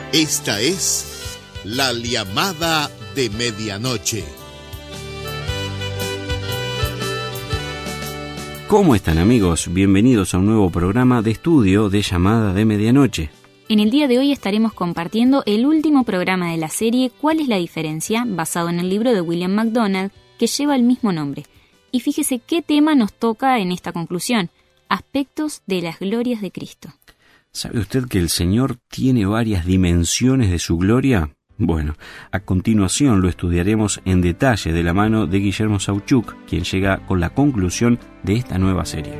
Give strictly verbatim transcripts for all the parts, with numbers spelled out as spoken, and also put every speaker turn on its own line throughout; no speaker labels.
Esta es la llamada de medianoche.
¿Cómo están, amigos? Bienvenidos a un nuevo programa de estudio de Llamada de Medianoche.
En el día de hoy estaremos compartiendo el último programa de la serie ¿Cuál es la diferencia?, basado en el libro de William MacDonald, que lleva el mismo nombre. Y fíjese qué tema nos toca en esta conclusión: aspectos de las glorias de Cristo.
¿Sabe usted que el Señor tiene varias dimensiones de su gloria? Bueno, a continuación lo estudiaremos en detalle de la mano de Guillermo Sauchuk, quien llega con la conclusión de esta nueva serie.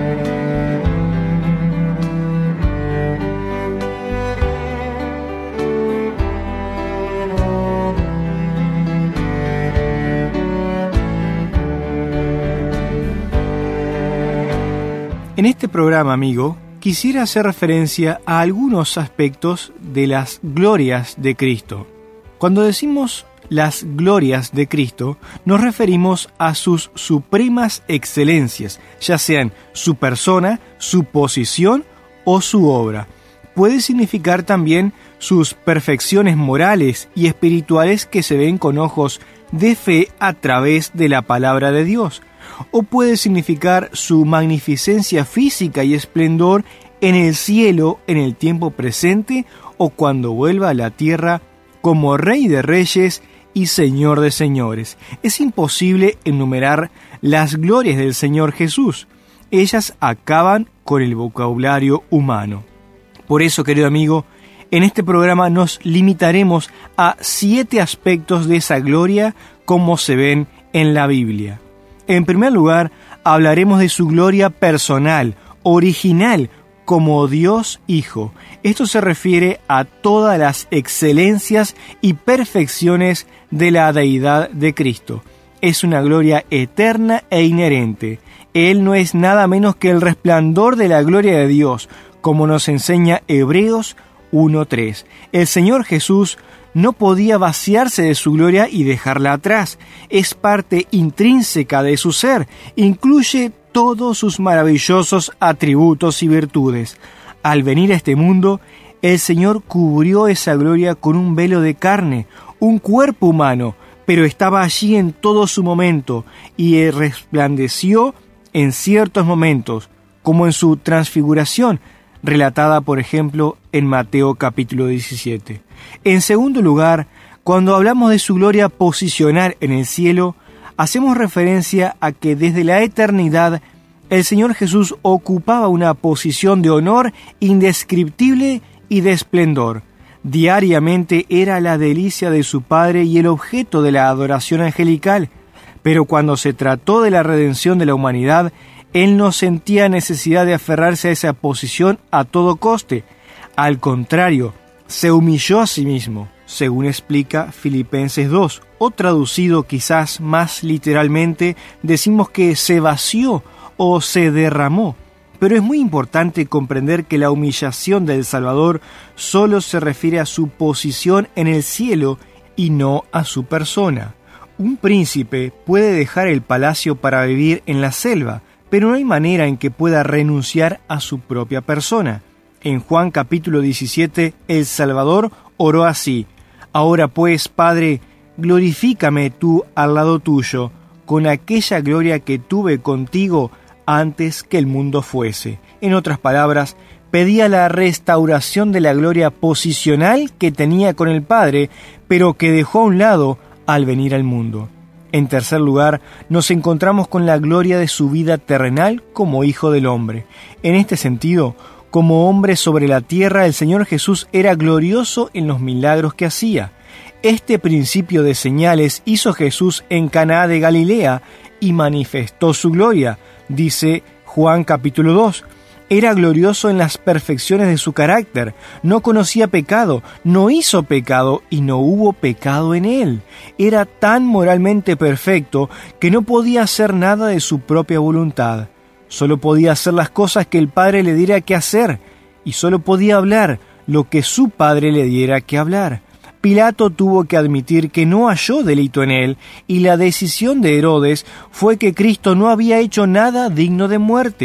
En este programa, amigo, quisiera hacer referencia a algunos aspectos de las glorias de Cristo. Cuando decimos las glorias de Cristo, nos referimos a sus supremas excelencias, ya sean su persona, su posición o su obra. Puede significar también sus perfecciones morales y espirituales que se ven con ojos de fe a través de la palabra de Dios, o puede significar su magnificencia física y esplendor en el cielo, en el tiempo presente, o cuando vuelva a la tierra como Rey de Reyes y Señor de Señores. Es imposible enumerar las glorias del Señor Jesús. Ellas acaban con el vocabulario humano. Por eso, querido amigo, en este programa nos limitaremos a siete aspectos de esa gloria como se ven en la Biblia. En primer lugar, hablaremos de su gloria personal, original, como Dios Hijo. Esto se refiere a todas las excelencias y perfecciones de la deidad de Cristo. Es una gloria eterna e inherente. Él no es nada menos que el resplandor de la gloria de Dios, como nos enseña Hebreos uno tres. El Señor Jesús no podía vaciarse de su gloria y dejarla atrás. Es parte intrínseca de su ser. Incluye todos sus maravillosos atributos y virtudes. Al venir a este mundo, el Señor cubrió esa gloria con un velo de carne, un cuerpo humano, pero estaba allí en todo su momento y resplandeció en ciertos momentos, como en su transfiguración, relatada, por ejemplo, en Mateo capítulo diecisiete. En segundo lugar, cuando hablamos de su gloria posicional en el cielo, hacemos referencia a que desde la eternidad el Señor Jesús ocupaba una posición de honor indescriptible y de esplendor. Diariamente era la delicia de su Padre y el objeto de la adoración angelical, pero cuando se trató de la redención de la humanidad, Él no sentía necesidad de aferrarse a esa posición a todo coste. Al contrario, se humilló a sí mismo, según explica Filipenses dos, o traducido quizás más literalmente, decimos que se vació o se derramó. Pero es muy importante comprender que la humillación del Salvador solo se refiere a su posición en el cielo y no a su persona. Un príncipe puede dejar el palacio para vivir en la selva, pero no hay manera en que pueda renunciar a su propia persona. En Juan capítulo diecisiete, el Salvador oró así: Ahora pues, Padre, glorifícame tú al lado tuyo, con aquella gloria que tuve contigo antes que el mundo fuese. En otras palabras, pedía la restauración de la gloria posicional que tenía con el Padre, pero que dejó a un lado al venir al mundo. En tercer lugar, nos encontramos con la gloria de su vida terrenal como Hijo del Hombre. En este sentido, como hombre sobre la tierra, el Señor Jesús era glorioso en los milagros que hacía. Este principio de señales hizo Jesús en Caná de Galilea y manifestó su gloria, dice Juan capítulo dos. Era glorioso en las perfecciones de su carácter, no conocía pecado, no hizo pecado y no hubo pecado en él. Era tan moralmente perfecto que no podía hacer nada de su propia voluntad. Solo podía hacer las cosas que el Padre le diera que hacer, y solo podía hablar lo que su Padre le diera que hablar. Pilato tuvo que admitir que no halló delito en él, y la decisión de Herodes fue que Cristo no había hecho nada digno de muerte.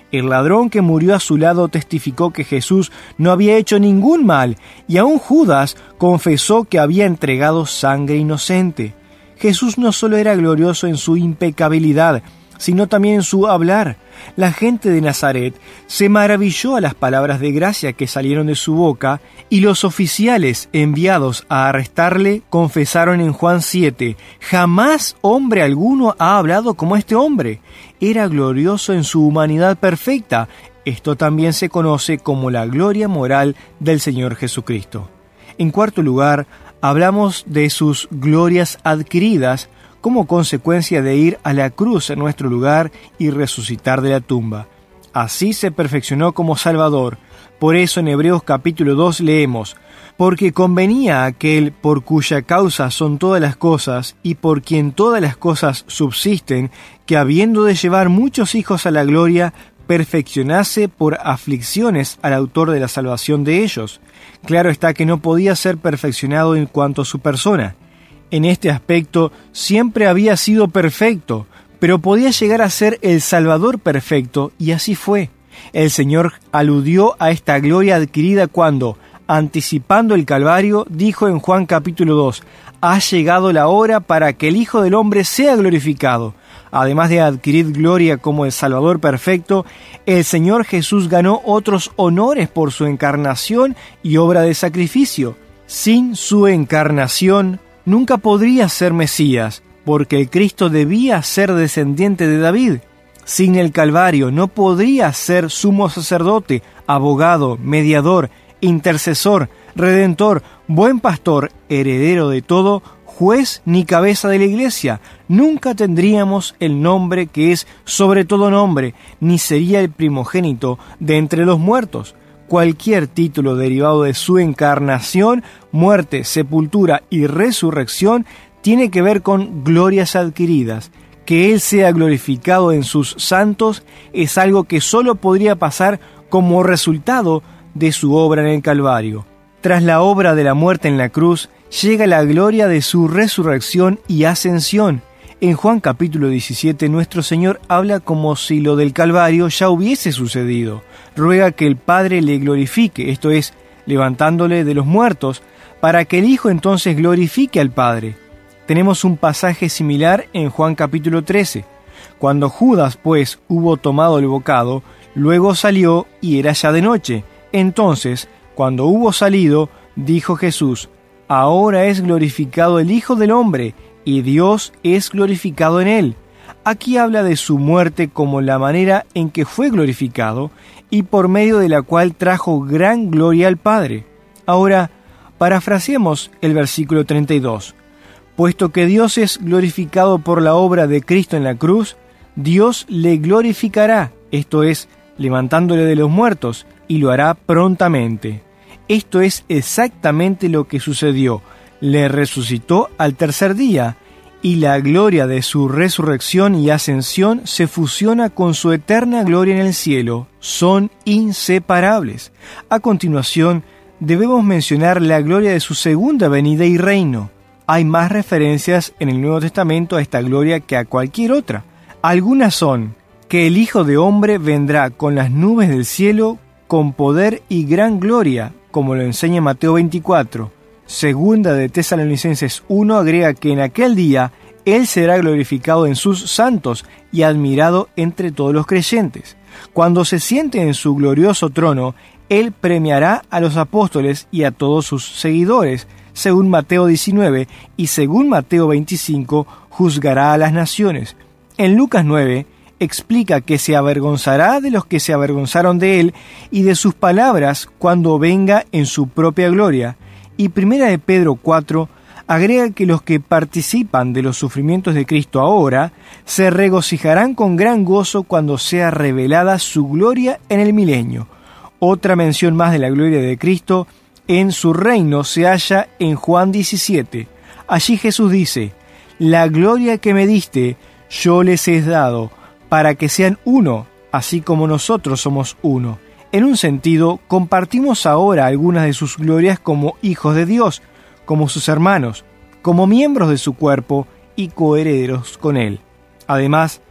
El ladrón que murió a su lado testificó que Jesús no había hecho ningún mal, y aún Judas confesó que había entregado sangre inocente. Jesús no solo era glorioso en su impecabilidad, sino también en su hablar. La gente de Nazaret se maravilló a las palabras de gracia que salieron de su boca, y los oficiales enviados a arrestarle confesaron en Juan siete, «Jamás hombre alguno ha hablado como este hombre». Era glorioso en su humanidad perfecta. Esto también se conoce como la gloria moral del Señor Jesucristo. En cuarto lugar, hablamos de sus glorias adquiridas como consecuencia de ir a la cruz en nuestro lugar y resucitar de la tumba. Así se perfeccionó como Salvador. Por eso en Hebreos capítulo dos leemos, «Porque convenía a aquel por cuya causa son todas las cosas, y por quien todas las cosas subsisten, que habiendo de llevar muchos hijos a la gloria, perfeccionase por aflicciones al autor de la salvación de ellos». Claro está que no podía ser perfeccionado en cuanto a su persona. En este aspecto siempre había sido perfecto, pero podía llegar a ser el Salvador perfecto, y así fue. El Señor aludió a esta gloria adquirida cuando, anticipando el Calvario, dijo en Juan capítulo dos, «Ha llegado la hora para que el Hijo del Hombre sea glorificado». Además de adquirir gloria como el Salvador perfecto, el Señor Jesús ganó otros honores por su encarnación y obra de sacrificio. Sin su encarnación, nunca podría ser Mesías, porque el Cristo debía ser descendiente de David. Sin el Calvario no podría ser sumo sacerdote, abogado, mediador, intercesor, redentor, buen pastor, heredero de todo, juez ni cabeza de la iglesia. Nunca tendríamos el nombre que es sobre todo nombre, ni sería el primogénito de entre los muertos. Cualquier título derivado de su encarnación, muerte, sepultura y resurrección tiene que ver con glorias adquiridas. Que Él sea glorificado en sus santos es algo que solo podría pasar como resultado de su obra en el Calvario. Tras la obra de la muerte en la cruz, llega la gloria de su resurrección y ascensión. En Juan capítulo diecisiete, nuestro Señor habla como si lo del Calvario ya hubiese sucedido. Ruega que el Padre le glorifique, esto es, levantándole de los muertos, para que el Hijo entonces glorifique al Padre. Tenemos un pasaje similar en Juan capítulo trece. Cuando Judas, pues, hubo tomado el bocado, luego salió y era ya de noche. Entonces, cuando hubo salido, dijo Jesús, «Ahora es glorificado el Hijo del Hombre, y Dios es glorificado en él». Aquí habla de su muerte como la manera en que fue glorificado y por medio de la cual trajo gran gloria al Padre. Ahora, parafraseemos el versículo treinta y dos. Puesto que Dios es glorificado por la obra de Cristo en la cruz, Dios le glorificará, esto es, levantándole de los muertos, y lo hará prontamente. Esto es exactamente lo que sucedió. Le resucitó al tercer día, y la gloria de su resurrección y ascensión se fusiona con su eterna gloria en el cielo. Son inseparables. A continuación, debemos mencionar la gloria de su segunda venida y reino. Hay más referencias en el Nuevo Testamento a esta gloria que a cualquier otra. Algunas son que el Hijo de Hombre vendrá con las nubes del cielo con poder y gran gloria, como lo enseña Mateo veinticuatro. Segunda de Tesalonicenses uno agrega que en aquel día Él será glorificado en sus santos y admirado entre todos los creyentes. Cuando se siente en su glorioso trono, Él premiará a los apóstoles y a todos sus seguidores, según Mateo diecinueve, y según Mateo veinticinco, juzgará a las naciones. En Lucas nueve, explica que se avergonzará de los que se avergonzaron de Él y de sus palabras cuando venga en su propia gloria. Y Primera de Pedro cuatro agrega que los que participan de los sufrimientos de Cristo ahora se regocijarán con gran gozo cuando sea revelada su gloria en el milenio. Otra mención más de la gloria de Cristo en su reino se halla en Juan diecisiete. Allí Jesús dice, «La gloria que me diste, yo les he dado, para que sean uno, así como nosotros somos uno». En un sentido, compartimos ahora algunas de sus glorias como hijos de Dios, como sus hermanos, como miembros de su cuerpo y coherederos con Él. Además,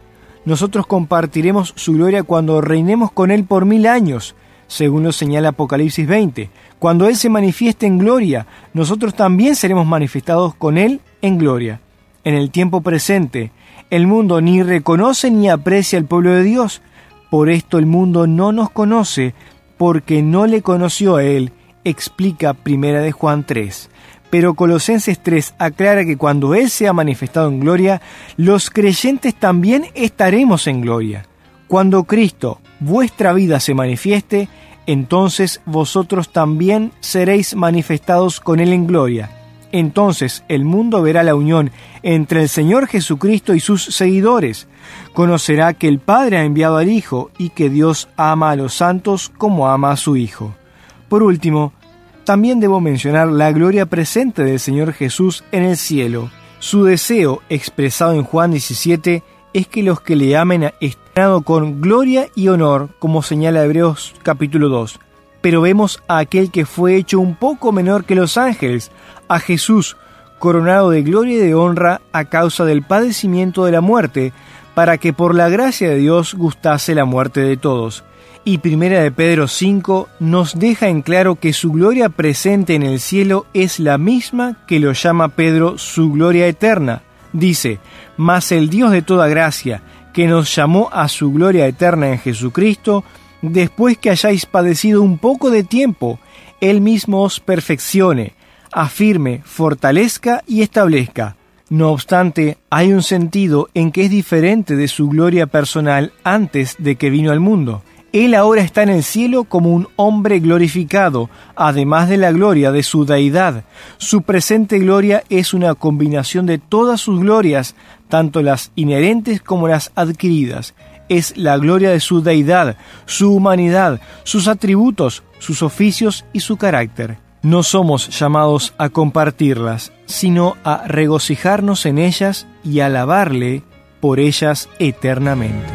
nosotros compartiremos su gloria cuando reinemos con Él por mil años, según lo señala Apocalipsis veinte. Cuando Él se manifieste en gloria, nosotros también seremos manifestados con Él en gloria. En el tiempo presente, el mundo ni reconoce ni aprecia al pueblo de Dios. Por esto el mundo no nos conoce, porque no le conoció a Él, explica Primera de Juan tres. Pero Colosenses tres aclara que cuando Él sea manifestado en gloria, los creyentes también estaremos en gloria. Cuando Cristo, vuestra vida, se manifieste, entonces vosotros también seréis manifestados con Él en gloria. Entonces el mundo verá la unión entre el Señor Jesucristo y sus seguidores. Conocerá que el Padre ha enviado al Hijo y que Dios ama a los santos como ama a su Hijo. Por último, también debo mencionar la gloria presente del Señor Jesús en el cielo. Su deseo, expresado en Juan diecisiete, es que los que le amen estén con gloria y honor, como señala Hebreos capítulo dos. Pero vemos a aquel que fue hecho un poco menor que los ángeles, a Jesús, coronado de gloria y de honra a causa del padecimiento de la muerte, para que por la gracia de Dios gustase la muerte de todos. Y Primera de Pedro cinco nos deja en claro que su gloria presente en el cielo es la misma que lo llama Pedro su gloria eterna. Dice: mas el Dios de toda gracia, que nos llamó a su gloria eterna en Jesucristo, después que hayáis padecido un poco de tiempo, Él mismo os perfeccione, afirme, fortalezca y establezca. No obstante, hay un sentido en que es diferente de su gloria personal antes de que vino al mundo. Él ahora está en el cielo como un hombre glorificado, además de la gloria de su deidad. Su presente gloria es una combinación de todas sus glorias, tanto las inherentes como las adquiridas. Es la gloria de su deidad, su humanidad, sus atributos, sus oficios y su carácter. No somos llamados a compartirlas, sino a regocijarnos en ellas y alabarle por ellas eternamente.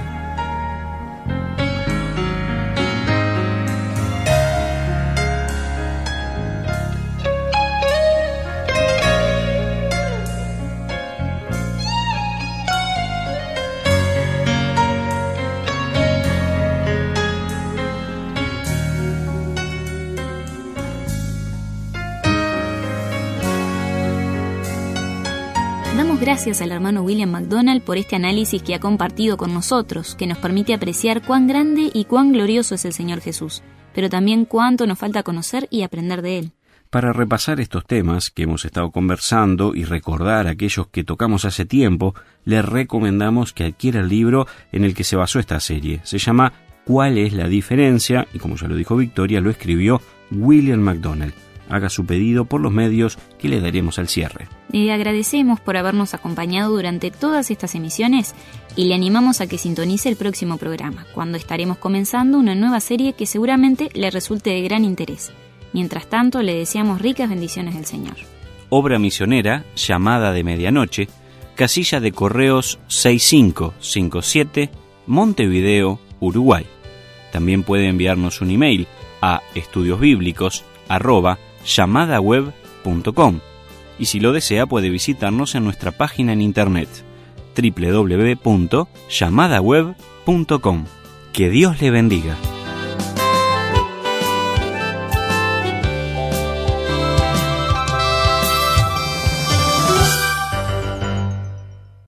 Damos gracias al hermano William MacDonald por este análisis que ha compartido con nosotros, que nos permite apreciar cuán grande y cuán glorioso es el Señor Jesús, pero también cuánto nos falta conocer y aprender de Él.
Para repasar estos temas que hemos estado conversando y recordar aquellos que tocamos hace tiempo, le recomendamos que adquiera el libro en el que se basó esta serie. Se llama ¿Cuál es la diferencia? Y como ya lo dijo Victoria, lo escribió William MacDonald. Haga su pedido por los medios que le daremos al cierre.
Le agradecemos por habernos acompañado durante todas estas emisiones y le animamos a que sintonice el próximo programa, cuando estaremos comenzando una nueva serie que seguramente le resulte de gran interés. Mientras tanto, le deseamos ricas bendiciones del Señor.
Obra misionera, Llamada de Medianoche, casilla de correos seis cinco cinco siete, Montevideo, Uruguay. También puede enviarnos un email a estudiosbíblicos arroba llamadaweb punto com y si lo desea puede visitarnos en nuestra página en internet doble u doble u doble u punto llamadaweb punto com. Que Dios le bendiga.